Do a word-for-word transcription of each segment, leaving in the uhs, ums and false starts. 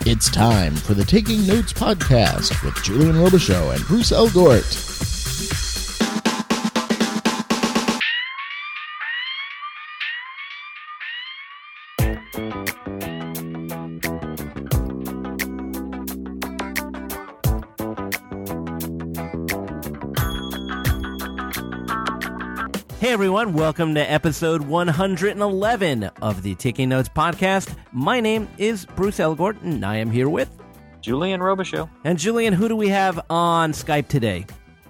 It's time for the Taking Notes podcast with Julian Robichaux and Bruce Elgort. Hey everyone, welcome to episode one hundred eleven of the Taking Notes podcast. My name is Bruce Elgort, and I am here with Julian Robichaux. And Julian, who do we have on Skype today?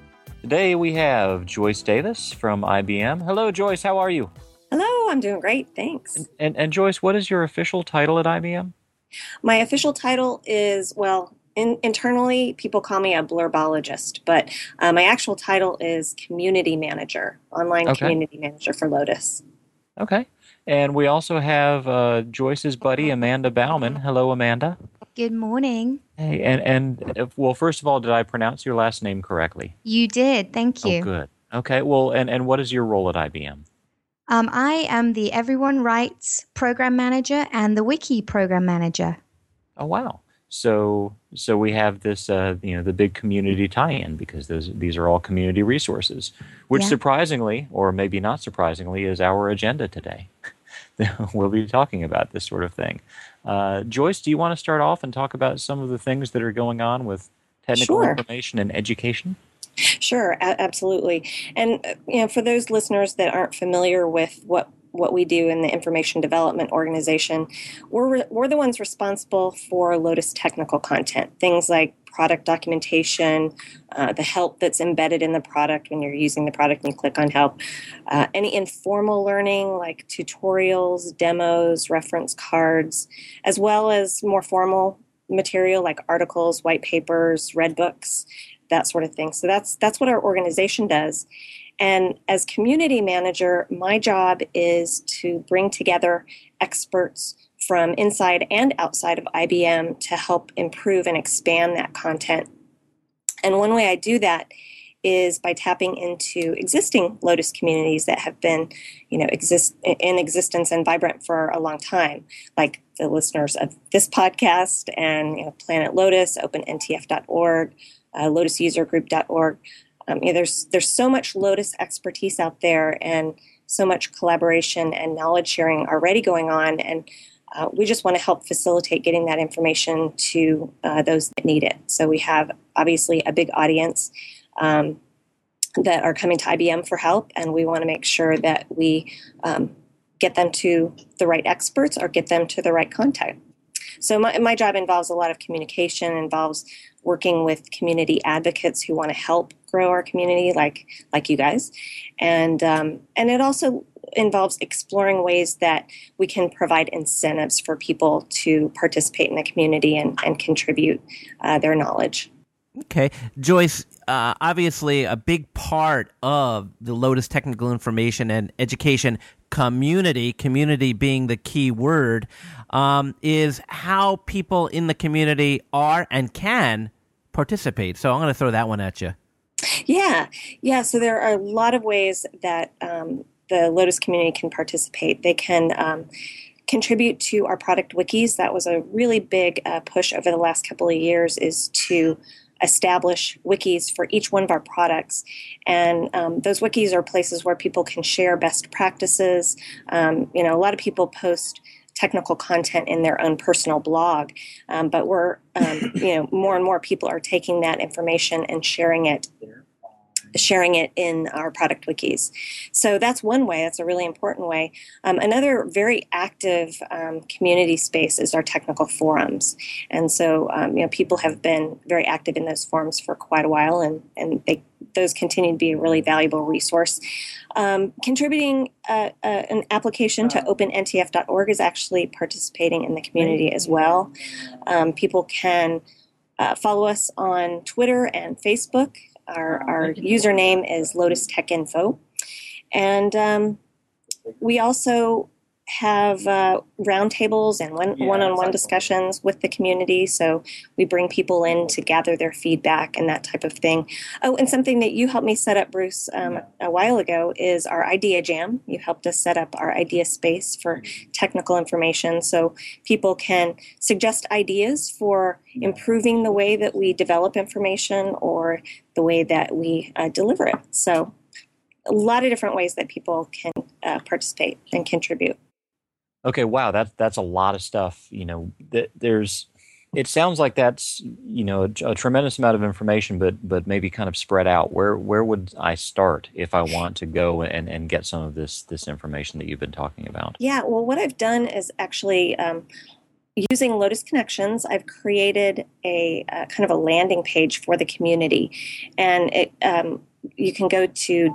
Today we have Joyce Davis from I B M. Hello, Joyce. How are you? Hello, I'm doing great. Thanks. And, and, and Joyce, what is your official title at I B M? My official title is, well, in, internally, people call me a blurbologist, but uh, my actual title is Community Manager, Online Okay. Community Manager for Lotus. Okay. And we also have uh, Joyce's buddy, Amanda Bauman. Hello, Amanda. Good morning. Hey, and, and if, well, first of all, did I pronounce your last name correctly? You did. Thank you. Oh, good. Okay. Well, and, and what is your role at I B M? Um, I am the Everyone Writes Program Manager and the Wiki Program Manager. Oh, wow. So, so we have this, uh, you know, the big community tie-in because those these are all community resources, which Yeah. surprisingly, or maybe not surprisingly, is our agenda today. We'll be talking about this sort of thing. Uh, Joyce, do you want to start off and talk about some of the things that are going on with technical Sure. information and education? Sure, a- absolutely. And uh, you know, for those listeners that aren't familiar with what what we do in the information development organization, we're re- we're the ones responsible for Lotus technical content, things like product documentation, uh, the help that's embedded in the product when you're using the product and you click on help, uh, any informal learning like tutorials, demos, reference cards, as well as more formal material like articles, white papers, red books, that sort of thing. So that's that's what our organization does. And as community manager, my job is to bring together experts from inside and outside of I B M to help improve and expand that content. And one way I do that is by tapping into existing Lotus communities that have been, you know, exist in existence and vibrant for a long time, like the listeners of this podcast and, you know, Planet Lotus, open N T F dot org, uh, lotus user group dot org. Um, you know, there's there's so much Lotus expertise out there and so much collaboration and knowledge sharing already going on, and uh, we just want to help facilitate getting that information to uh, those that need it. So we have obviously a big audience um, that are coming to I B M for help, and we want to make sure that we um, get them to the right experts or get them to the right content. So my, my job involves a lot of communication, involves working with community advocates who want to help grow our community, like like you guys, and um, and it also involves exploring ways that we can provide incentives for people to participate in the community and, and contribute uh, their knowledge. Okay. Joyce, uh, obviously a big part of the Lotus Technical Information and Education community, community being the key word, um, is how people in the community are and can participate. So I'm going to throw that one at you. Yeah, yeah. So there are a lot of ways that um, the Lotus community can participate. They can um, contribute to our product wikis. That was a really big uh, push over the last couple of years, is to establish wikis for each one of our products. And um, those wikis are places where people can share best practices. Um, you know, a lot of people post technical content in their own personal blog, um, but we're, um, you know, more and more people are taking that information and sharing it sharing it in our product wikis. So that's one way. That's a really important way. Um, another very active um, community space is our technical forums. And so, um, you know, people have been very active in those forums for quite a while, and, and they, those continue to be a really valuable resource. Um, contributing uh, uh, an application to open N T F dot org is actually participating in the community as well. Um, people can uh, follow us on Twitter and Facebook. Our, our username is Lotus Tech Info. And um, we also have uh, roundtables and one, Yeah, one-on-one exactly. discussions with the community. So we bring people in to gather their feedback and that type of thing. Oh, and something that you helped me set up, Bruce, um, a while ago is our Idea Jam. You helped us set up our idea space for technical information, so people can suggest ideas for improving the way that we develop information or the way that we uh, deliver it. So a lot of different ways that people can uh, participate and contribute. Okay, wow, that's that's a lot of stuff. You know, th- there's. It sounds like that's you know a, a tremendous amount of information, but but maybe kind of spread out. Where where would I start if I want to go and, and get some of this this information that you've been talking about? Yeah, well, what I've done is actually um, using Lotus Connections. I've created a, a kind of a landing page for the community, and it. Um, you can go to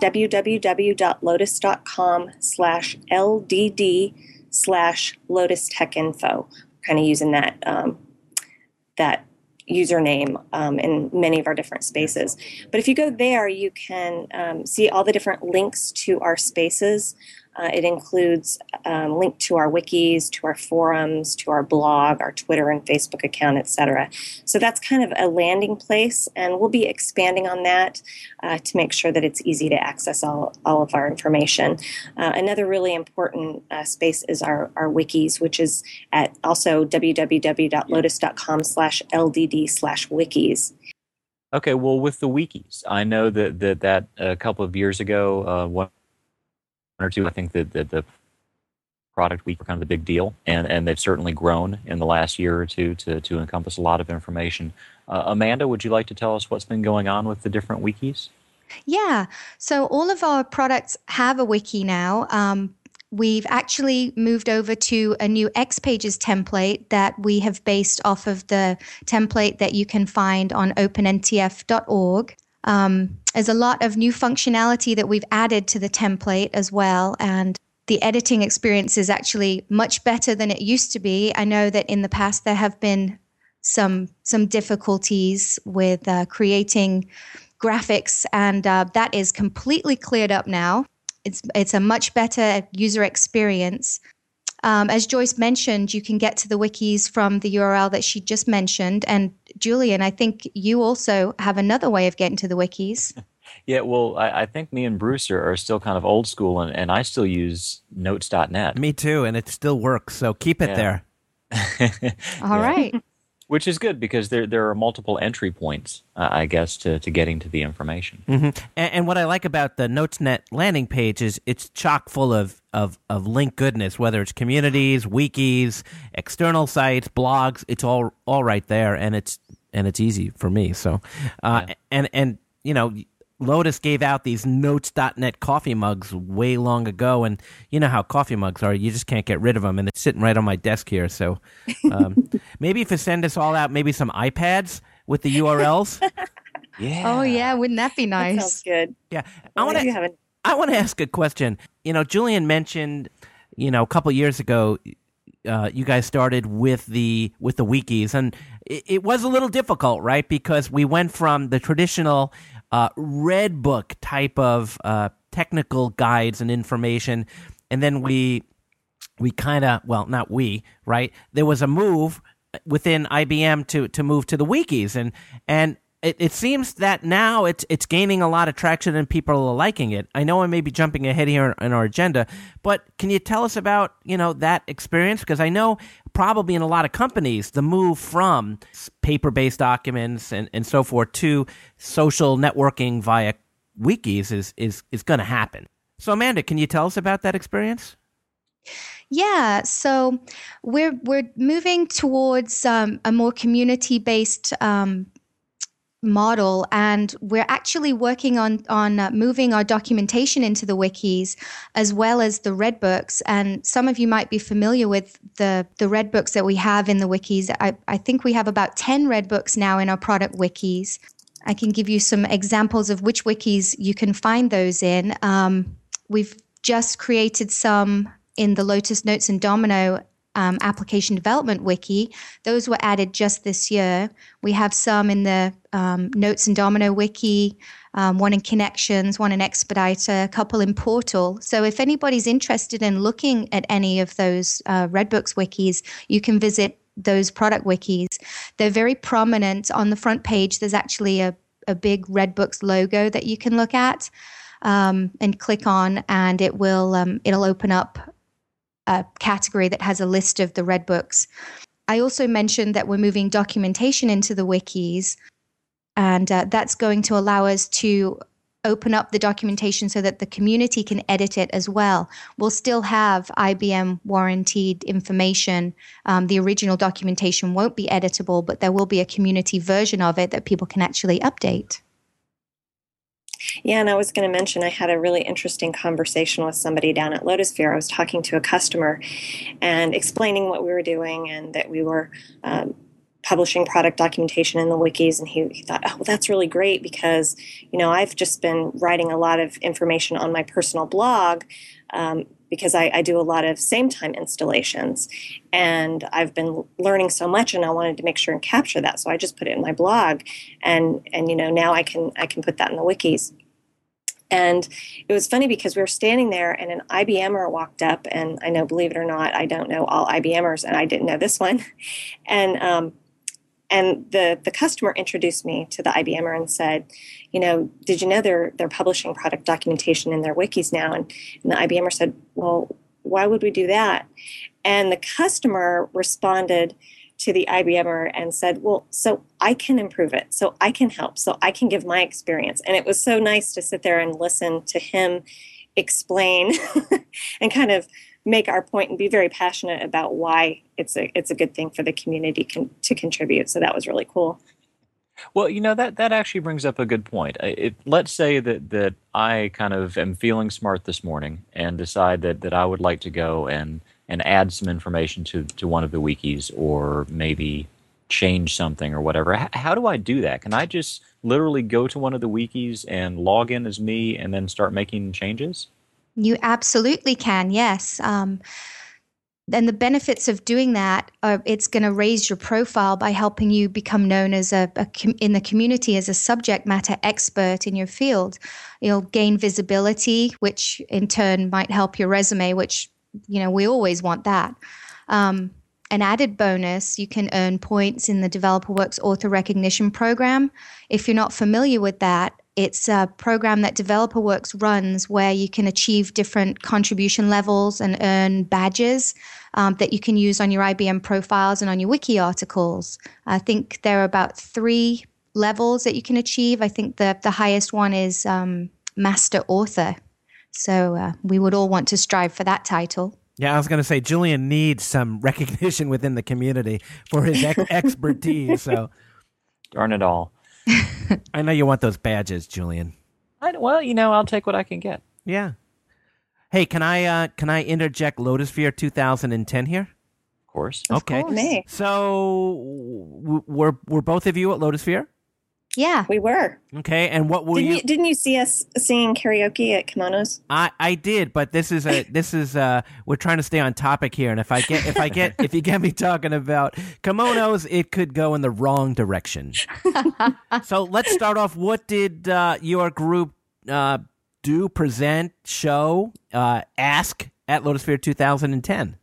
www.lotus.com slash LDD slash Lotus Tech Info, kind of using that um, that username um, in many of our different spaces. But if you go there, you can um, see all the different links to our spaces. Uh, it includes um, link to our wikis, to our forums, to our blog, our Twitter and Facebook account, et cetera. So that's kind of a landing place, and we'll be expanding on that uh, to make sure that it's easy to access all, all of our information. Uh, another really important uh, space is our, our wikis, which is at also www.lotus.com slash LDD slash wikis. Okay, well, with the wikis, I know that that, that a couple of years ago, uh, one or two, I think that, that the product week were kind of the big deal, and, and they've certainly grown in the last year or two to, to encompass a lot of information. Uh, Amanda, would you like to tell us what's been going on with the different wikis? Yeah, so all of our products have a wiki now. Um, we've actually moved over to a new X Pages template that we have based off of the template that you can find on open N T F dot org. Um, there's a lot of new functionality that we've added to the template as well, and the editing experience is actually much better than it used to be. I know that in the past there have been some some difficulties with uh, creating graphics, and uh, that is completely cleared up now. It's it's a much better user experience. Um, as Joyce mentioned, you can get to the wikis from the U R L that she just mentioned. And Julian, I think you also have another way of getting to the wikis. Yeah, well, I, I think me and Bruce are, are still kind of old school, and, and I still use notes dot net. Me too, and it still works, so keep it Yeah. there. All right. Which is good because there there are multiple entry points, uh, I guess, to, to getting to the information. Mm-hmm. And, and what I like about the notes dot net landing page is it's chock full of, of, of link goodness, whether it's communities, wikis, external sites, blogs. It's all all right there, and it's and it's easy for me. So, uh, Yeah. and and you know, Lotus gave out these notes dot net coffee mugs way long ago, and you know how coffee mugs are. You just can't get rid of them, and it's sitting right on my desk here. So um, maybe if you send us all out, maybe some iPads with the U R Ls. Yeah. Oh, yeah. Wouldn't that be That nice? sounds good. Yeah. I want do you to have a- I want to ask a question. You know, Julian mentioned, you know, a couple years ago, uh, you guys started with the with the wikis, and it, it was a little difficult, right? Because we went from the traditional uh, red book type of uh, technical guides and information, and then we we kind of, well, not we, right? There was a move within I B M to to move to the wikis, and and it, it seems that now it's it's gaining a lot of traction and people are liking it. I know I may be jumping ahead here in our agenda, but can you tell us about, you know, that experience? Because I know probably in a lot of companies, the move from paper-based documents and, and so forth to social networking via wikis is is, is going to happen. So Amanda, can you tell us about that experience? Yeah, so we're we're moving towards um, a more community-based um, model, and we're actually working on on uh, moving our documentation into the wikis as well as the red books. And some of you might be familiar with the the red books that we have in the wikis. I, I think we have about ten red books now in our product wikis. I can give you some examples of which wikis you can find those in. Um, we've just created some in the Lotus Notes and Domino um, application development wiki. Those were added just this year. We have some in the um, Notes and Domino wiki, um, one in Connections, one in Expediter, a couple in Portal. So if anybody's interested in looking at any of those uh, Redbooks wikis, you can visit those product wikis. They're very prominent on the front page. There's actually a, a big Redbooks logo that you can look at um, and click on, and it will um, it'll open up a category that has a list of the Redbooks. I also mentioned that we're moving documentation into the wikis, and uh, that's going to allow us to open up the documentation so that the community can edit it as well. We'll still have I B M warranted information. Um, the original documentation won't be editable, but there will be a community version of it that people can actually update. Yeah, and I was going to mention I had a really interesting conversation with somebody down at Lotusphere. I was talking to a customer and explaining what we were doing and that we were um, publishing product documentation in the wikis, and he, he thought, oh, well, that's really great because, you know, I've just been writing a lot of information on my personal blog um, because I, I do a lot of same-time installations, and I've been learning so much, and I wanted to make sure and capture that, so I just put it in my blog, and and you know now I can I can put that in the wikis. And it was funny because we were standing there, and an I B M er walked up, and I know, believe it or not, I don't know all I B M ers, and I didn't know this one, and um, and the the customer introduced me to the I B M er and said, you know, did you know they're they're publishing product documentation in their wikis now? And, and the I B M er said, well, why would we do that? And the customer responded to the I B M er and said, well, so I can improve it, so I can help, so I can give my experience. And it was so nice to sit there and listen to him explain and kind of make our point and be very passionate about why it's a it's a good thing for the community con- to contribute. So that was really cool. Well, you know, that, that actually brings up a good point. It, let's say that, that I kind of am feeling smart this morning and decide that, that I would like to go and, and add some information to, to one of the wikis, or maybe change something or whatever. H- how do I do that? Can I just literally go to one of the wikis and log in as me and then start making changes? You absolutely can, yes. Um, and the benefits of doing that are it's going to raise your profile by helping you become known as a, a com- in the community as a subject matter expert in your field. You'll gain visibility, which in turn might help your resume, which, you know, we always want that. Um, an added bonus, you can earn points in the DeveloperWorks Author Recognition Program. If you're not familiar with that, it's a program that DeveloperWorks runs where you can achieve different contribution levels and earn badges um, that you can use on your I B M profiles and on your wiki articles. I think there are about three levels that you can achieve. I think the, the highest one is um, Master Author. So uh, we would all want to strive for that title. Yeah, I was going to say Julian needs some recognition within the community for his ex- expertise. So, darn it all. I know you want those badges, Julian. I, well, you know, I'll take what I can get. Yeah. Hey, can I uh, can I interject Lotusphere two thousand ten here? Of course. Of Okay. course. May. So w- were were both of you at Lotusphere? Yeah. We were. Okay, and what were Didn't you? you? Didn't you see us singing karaoke at Kimonos? I, I did, but this is a this is uh we're trying to stay on topic here, and if I get if I get if you get me talking about kimonos, it could go in the wrong direction. So let's start off. What did uh, your group uh, do, present, show, uh, ask at Lotusphere two thousand ten?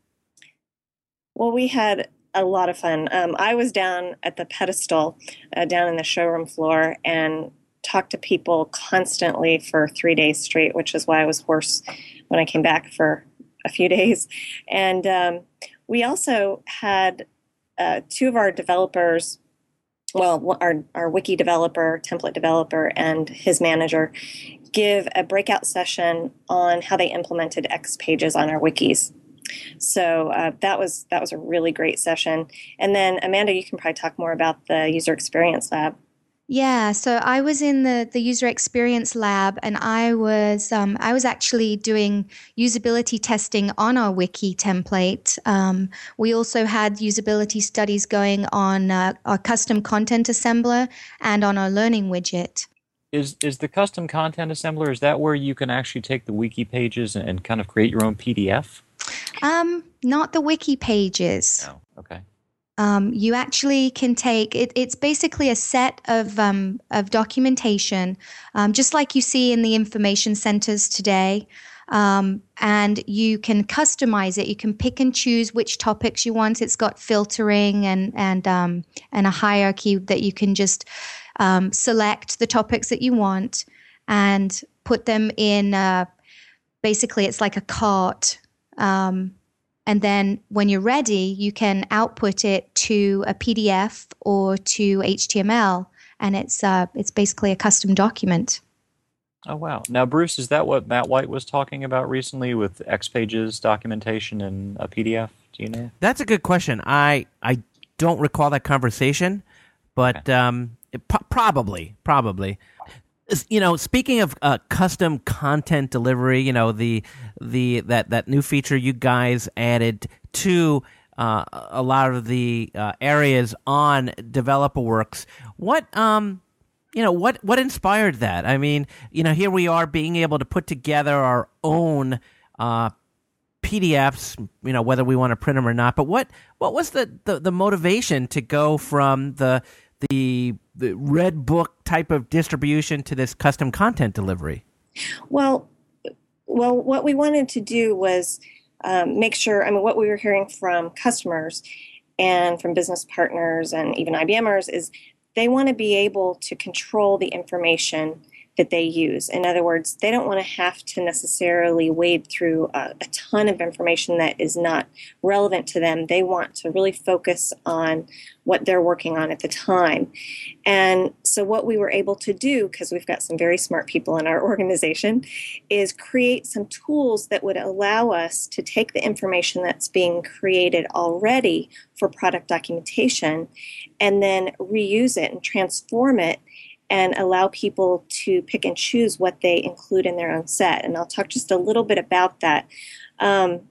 Well, we had a lot of fun. Um, I was down at the pedestal, uh, down in the showroom floor, and talked to people constantly for three days straight, which is why I was hoarse when I came back for a few days. And um, we also had uh, two of our developers, well, our, our wiki developer, template developer, and his manager give a breakout session on how they implemented X pages on our wikis. So uh, that was that was a really great session. And then, Amanda, you can probably talk more about the user experience lab. Yeah, so I was in the, the user experience lab, and I was um, I was actually doing usability testing on our wiki template. Um, we also had usability studies going on uh, our custom content assembler and on our learning widget. Is is the custom content assembler, is that where you can actually take the wiki pages and, and kind of create your own P D F? Um, not the wiki pages. No. Okay. Um, you actually can take it. It's basically a set of um, of documentation, um, just like you see in the information centers today. Um, and you can customize it. You can pick and choose which topics you want. It's got filtering and and um, and a hierarchy that you can just um, select the topics that you want and put them in. Uh, basically, it's like a cart. Um, And then when you're ready, you can output it to a P D F or to H T M L, and it's uh, it's basically a custom document. Oh, wow. Now, Bruce, is that what Matt White was talking about recently with X-Pages documentation and a P D F? Do you know? That's a good question. I I don't recall that conversation, but Okay. um, it, po- probably, probably. You know, speaking of uh, custom content delivery, you know, the the that, that new feature you guys added to uh, a lot of the uh, areas on DeveloperWorks. What um, you know, what what inspired that? I mean, you know, here we are being able to put together our own uh, P D Fs, you know, whether we want to print them or not. But what what was the, the, the motivation to go from the the the red book type of distribution to this custom content delivery? Well, well, what we wanted to do was um, make sure, I mean, what we were hearing from customers and from business partners and even IBMers is they want to be able to control the information that they use. In other words, they don't want to have to necessarily wade through a, a ton of information that is not relevant to them. They want to really focus on what they're working on at the time. And so what we were able to do, because we've got some very smart people in our organization, is create some tools that would allow us to take the information that's being created already for product documentation and then reuse it and transform it and allow people to pick and choose what they include in their own set. And I'll talk just a little bit about that. Um,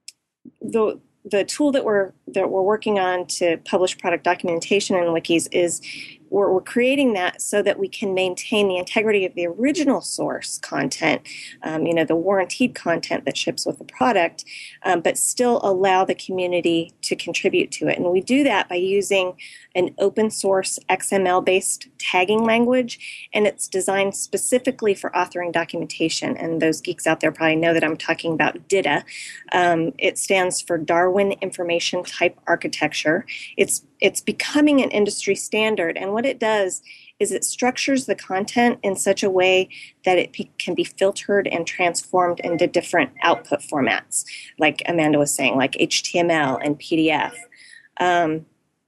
the the tool that we're that we're working on to publish product documentation in wikis is we're, we're creating that so that we can maintain the integrity of the original source content, um, you know, the warranted content that ships with the product, um, but still allow the community to contribute to it. And we do that by using an open source X M L-based tagging language, and it's designed specifically for authoring documentation. And those geeks out there probably know that I'm talking about D I T A. Um, it stands for Darwin Information Type Architecture. It's it's becoming an industry standard, and what it does is it structures the content in such a way that it pe- can be filtered and transformed into different output formats, like Amanda was saying, like H T M L and P D F. Um,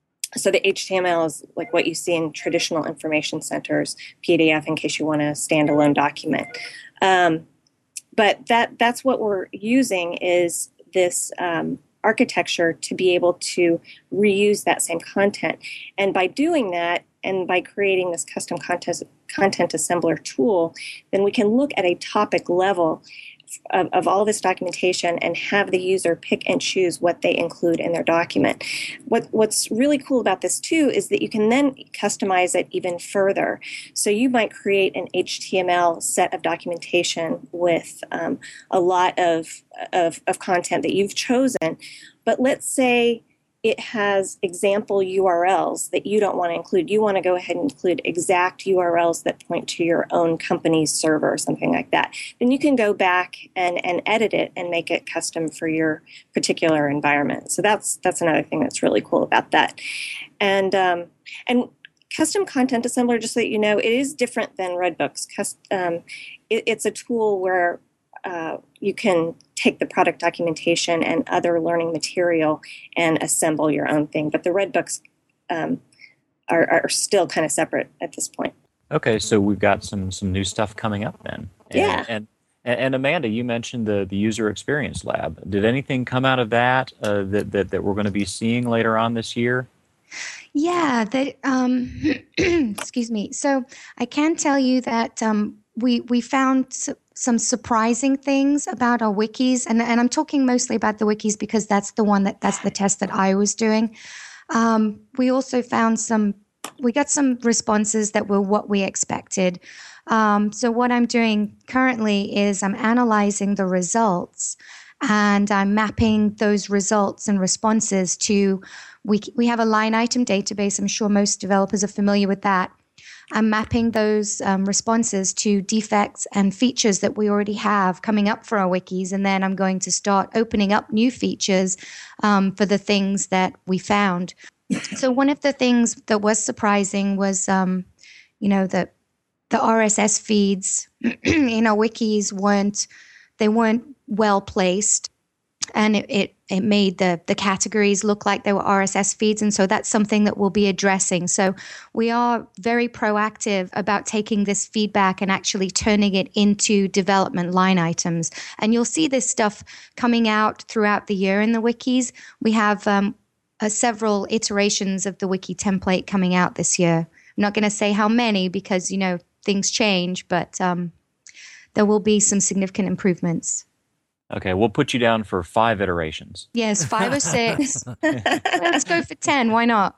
so the H T M L is like what you see in traditional information centers, P D F in case you want a standalone document. Um, but that that's what we're using is this um, architecture to be able to reuse that same content. And by doing that, and by creating this custom content, content assembler tool, then we can look at a topic level of, of all this documentation and have the user pick and choose what they include in their document. What, what's really cool about this too is that you can then customize it even further. So you might create an H T M L set of documentation with um, a lot of, of, of content that you've chosen, but let's say it has example U R Ls that you don't want to include. You want to go ahead and include exact U R Ls that point to your own company's server or something like that. Then you can go back and, and edit it and make it custom for your particular environment. So that's that's another thing that's really cool about that. And um, and custom content assembler, just so that you know, it is different than Redbooks. Cust- um, it, it's a tool where uh, you can take the product documentation and other learning material and assemble your own thing. But the Redbooks um, are, are still kind of separate at this point. Okay, so we've got some some new stuff coming up then. And, Yeah. And, and Amanda, you mentioned the, the user experience lab. Did anything come out of that uh, that, that that we're going to be seeing later on this year? Yeah, that. Um, excuse me. So I can tell you that um, we we found su- some surprising things about our wikis, and and I'm talking mostly about the wikis because that's the one that that's the test that I was doing. Um, we also found some. We got some responses that were what we expected. Um, so what I'm doing currently is I'm analyzing the results and I'm mapping those results and responses to, we, we have a line item database. I'm sure most developers are familiar with that. I'm mapping those um, responses to defects and features that we already have coming up for our wikis, and then I'm going to start opening up new features um, for the things that we found. So one of the things that was surprising was, um, you know, that the R S S feeds in our wikis weren't, they weren't well placed, and it, it, it made the, the categories look like they were R S S feeds. And so that's something that we'll be addressing. So we are very proactive about taking this feedback and actually turning it into development line items. And you'll see this stuff coming out throughout the year in the wikis. We have um, uh, several iterations of the wiki template coming out this year. I'm not going to say how many because, you know, things change, but um, there will be some significant improvements. Okay, we'll put you down for five iterations. Yes, five or six. Let's go for ten. Why not?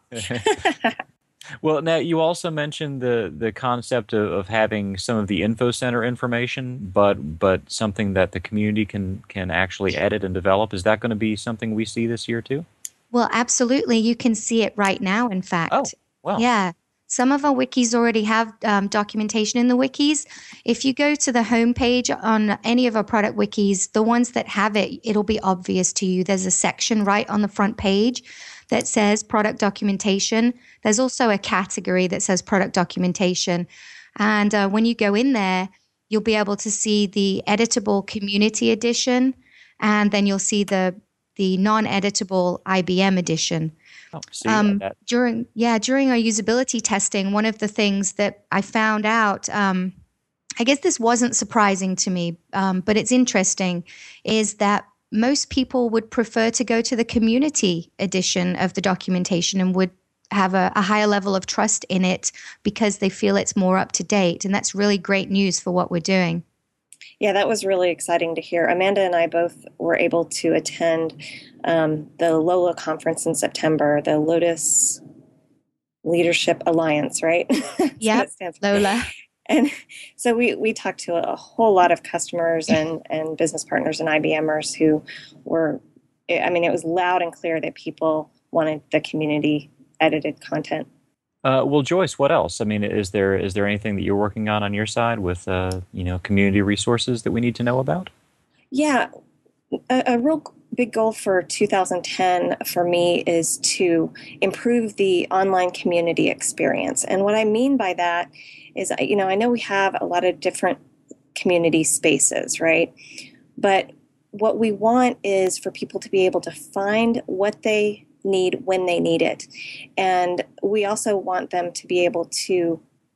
Well, now you also mentioned the, the concept of, of having some of the info center information, but but something that the community can can actually edit and develop. Is that going to be something we see this year too? Well, absolutely. You can see it right now, in fact. Oh, wow. Yeah. Some of our wikis already have um, documentation in the wikis. If you go to the homepage on any of our product wikis, the ones that have it, it'll be obvious to you. There's a section right on the front page that says product documentation. There's also a category that says product documentation. And uh, when you go in there, you'll be able to see the editable community edition, and then you'll see the the non-editable I B M edition. Oh, see, um, that. during yeah during our usability testing, one of the things that I found out, um, I guess this wasn't surprising to me, um, but it's interesting, is that most people would prefer to go to the community edition of the documentation and would have a, a higher level of trust in it because they feel it's more up to date, and that's really great news for what we're doing. Yeah, that was really exciting to hear. Amanda and I both were able to attend um, the LOLA conference in September, the Lotus Leadership Alliance, right? Yeah, LOLA. And so we, we talked to a whole lot of customers and, and business partners and I B Mers who were, I mean, it was loud and clear that people wanted the community edited content. Uh, well, Joyce, what else? I mean, is there is there anything that you're working on on your side with uh, you know community resources that we need to know about? Yeah, a, a real big goal for two thousand ten for me is to improve the online community experience. And what I mean by that is, you know, I know we have a lot of different community spaces, right? But what we want is for people to be able to find what they need when they need it. And we also want them to be able to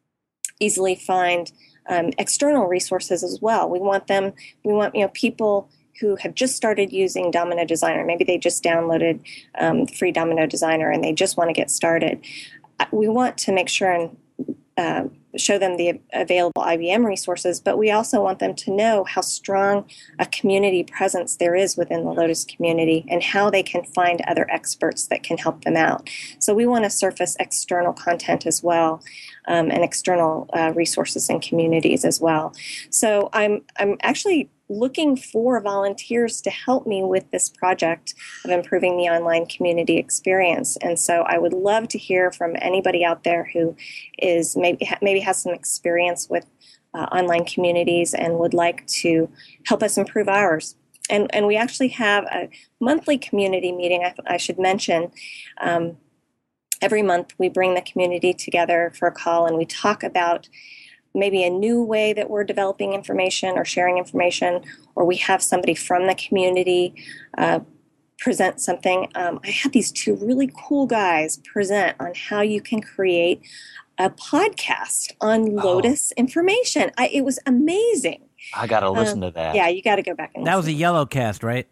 easily find um, external resources as well. We want them, we want, you know, people who have just started using Domino Designer, maybe they just downloaded um, free Domino Designer and they just want to get started. We want to make sure and uh, show them the available I B M resources, but we also want them to know how strong a community presence there is within the Lotus community and how they can find other experts that can help them out. So we want to surface external content as well, um, and external uh, resources and communities as well. So I'm I'm actually looking for volunteers to help me with this project of improving the online community experience. And so I would love to hear from anybody out there who is maybe maybe has some experience with uh, online communities and would like to help us improve ours. And and we actually have a monthly community meeting, I, I should mention. Um, every month we bring the community together for a call and we talk about maybe a new way that we're developing information or sharing information, or we have somebody from the community uh, present something. Um, I had these two really cool guys present on how you can create a podcast on Lotus oh. information. I, it was amazing. I got to listen um, to that. Yeah, you got to go back and that listen. was a yellow cast, right?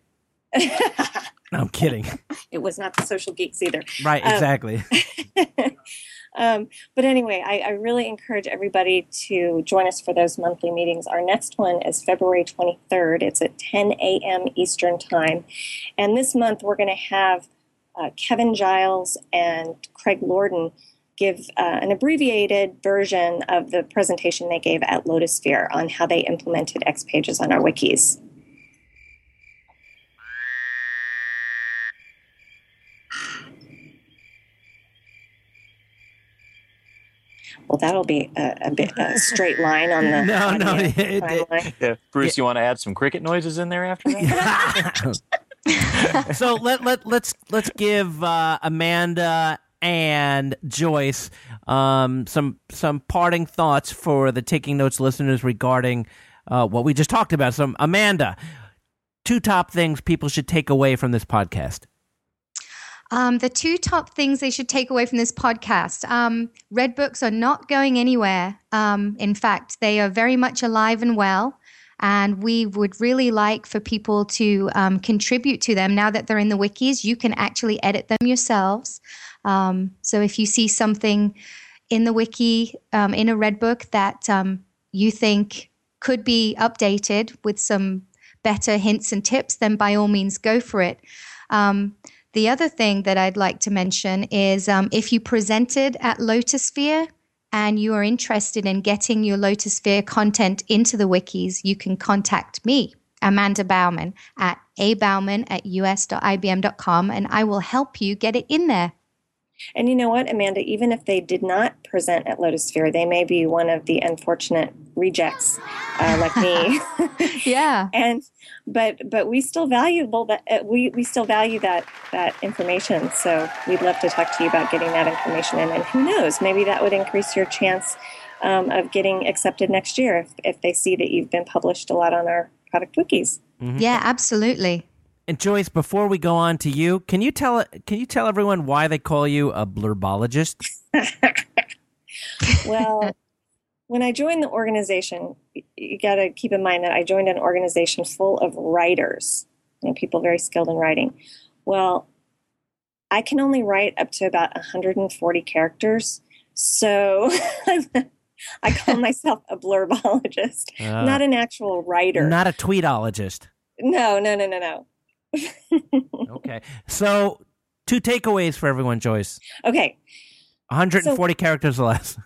No, I'm kidding. It was not the Social Geeks either. Right, exactly. Um, Um, but anyway, I, I really encourage everybody to join us for those monthly meetings. Our next one is February twenty-third. It's at ten a.m. Eastern Time. And this month we're going to have uh, Kevin Giles and Craig Lorden give uh, an abbreviated version of the presentation they gave at Lotusphere on how they implemented X Pages on our wikis. Well, that'll be a, a bit a straight line on the No, no, audio it- it- timeline. Yeah. Bruce, you want to add some cricket noises in there after that? So let let let's let's give uh, Amanda and Joyce um, some some parting thoughts for the Taking Notes listeners regarding uh, what we just talked about. So, Amanda, two top things people should take away from this podcast. Um, the two top things they should take away from this podcast. Um, Red Books are not going anywhere. Um, in fact, they are very much alive and well. And we would really like for people to um, contribute to them. Now that they're in the wikis, you can actually edit them yourselves. Um, so if you see something in the wiki, um, in a Red Book that um, you think could be updated with some better hints and tips, then by all means go for it. Um, the other thing that I'd like to mention is um, if you presented at Lotusphere and you are interested in getting your Lotusphere content into the wikis, you can contact me, Amanda Bauman, at a bauman at u s dot i b m dot com, and I will help you get it in there. And you know what, Amanda, even if they did not present at Lotusphere, they may be one of the unfortunate rejects uh, like me. Yeah. And but but we still valuable that uh, we we still value that that information. So we'd love to talk to you about getting that information in. And who knows, maybe that would increase your chance um, of getting accepted next year if if they see that you've been published a lot on our product wikis. Mm-hmm. Yeah, absolutely. And Joyce, before we go on to you, can you tell can you tell everyone why they call you a blurbologist? Well, when I joined the organization, you got to keep in mind that I joined an organization full of writers, you know, people very skilled in writing. Well, I can only write up to about one hundred forty characters, so I call myself a blurbologist, Uh, not an actual writer. Not a tweetologist. No, no, no, no, no. Okay. So, two takeaways for everyone, Joyce. Okay. one hundred forty so, characters or less.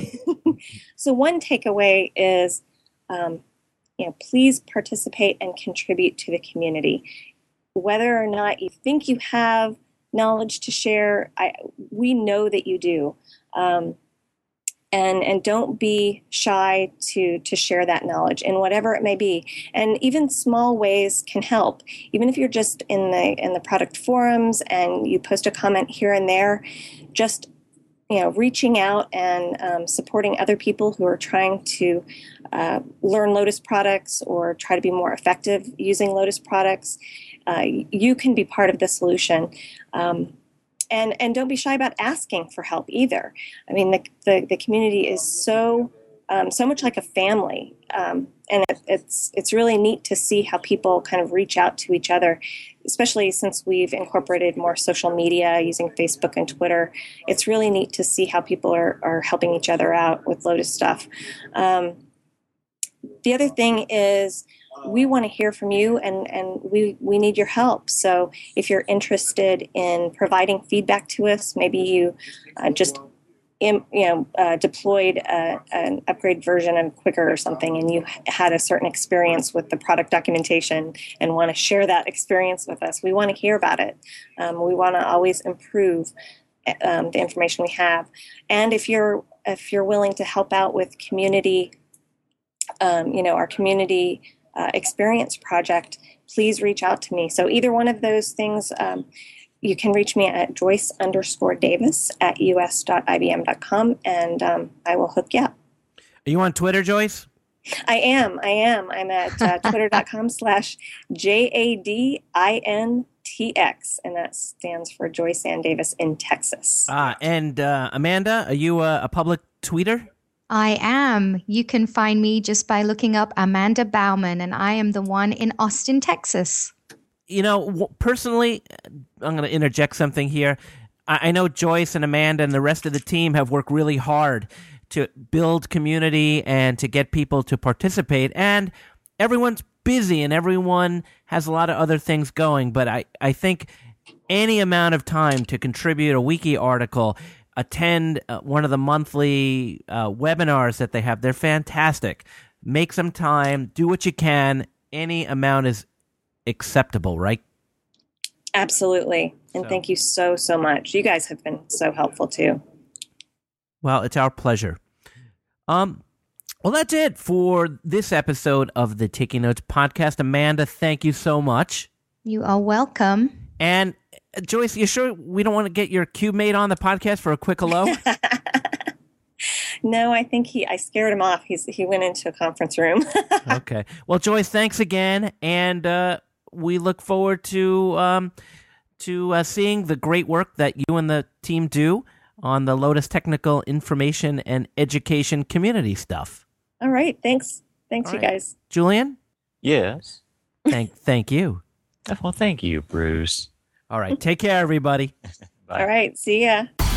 So one takeaway is, um, you know, please participate and contribute to the community. Whether or not you think you have knowledge to share, I, we know that you do. Um, and and don't be shy to to share that knowledge in whatever it may be. And even small ways can help. Even if you're just in the in the product forums and you post a comment here and there, just you know, reaching out and um, supporting other people who are trying to uh, learn Lotus products or try to be more effective using Lotus products. Uh, you can be part of the solution. Um, and, and don't be shy about asking for help either. I mean, the, the, the community is so um, so much like a family. Um, and it, it's it's really neat to see how people kind of reach out to each other, especially since we've incorporated more social media using Facebook and Twitter. It's really neat to see how people are, are helping each other out with Lotus stuff. Um, the other thing is we want to hear from you, and, and we, we need your help. So if you're interested in providing feedback to us, maybe you uh, just In, you know, uh, deployed a, an upgrade version of Quicker or something, and you had a certain experience with the product documentation and want to share that experience with us, we want to hear about it. Um, we want to always improve um, the information we have. And if you're if you're willing to help out with community, um, you know, our community uh, experience project, please reach out to me. So either one of those things. Um, You can reach me at Joyce underscore Davis at u s dot i b m dot com, and um, I will hook you up. Are you on Twitter, Joyce? I am. I am. I'm at uh, twitter.com slash J A D I N T X, and that stands for Joyce Ann Davis in Texas. Ah, and uh, Amanda, are you a, a public tweeter? I am. You can find me just by looking up Amanda Bauman, and I am the one in Austin, Texas. You know, personally, I'm going to interject something here. I know Joyce and Amanda and the rest of the team have worked really hard to build community and to get people to participate. And everyone's busy and everyone has a lot of other things going. But I, I think any amount of time to contribute a wiki article, attend uh, one of the monthly uh, webinars that they have, they're fantastic. Make some time, do what you can. Any amount is acceptable, right? Absolutely. And so. Thank you so, so much. You guys have been so helpful too. Well, it's our pleasure. Um, well, that's it for this episode of the Taking Notes podcast. Amanda, thank you so much. You are welcome. And uh, Joyce, you sure we don't want to get your cube mate on the podcast for a quick hello? No, I think he. I scared him off. He's he went into a conference room. Okay. Well, Joyce, thanks again, and uh, we look forward to um, to uh, seeing the great work that you and the team do on the Lotus Technical Information and Education community stuff. All right. Thanks. Thanks, All you right. guys. Julian? Yes. Thank thank you. Well, thank you, Bruce. All right. Take care, everybody. Bye. All right. See ya.